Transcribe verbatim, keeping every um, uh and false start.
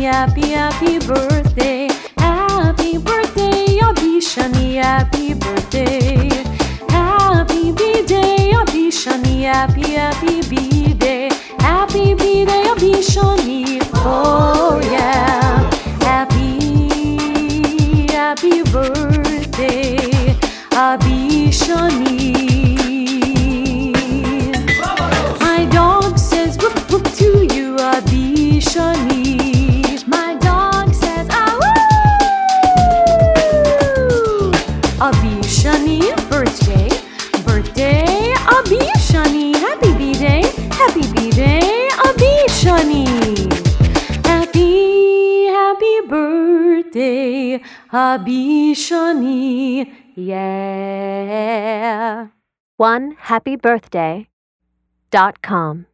happy, happy birthday. Happy birthday, Abi Shani, happy birthday. Happy B-Day, Abi Shani, happy, happy B-Day. Happy B-Day, Abi Shani, oh yeah. Happy, happy birthday, Abi Shani. My dog says woof woof to you, Abi Shani. My dog says ah woo. Abi Shani, birthday, birthday, Abi Shani. Happy B-Day, happy B-Day, Abi Shani. Happy, happy birthday, Abi Shani. Yeah. one happy birthday dot com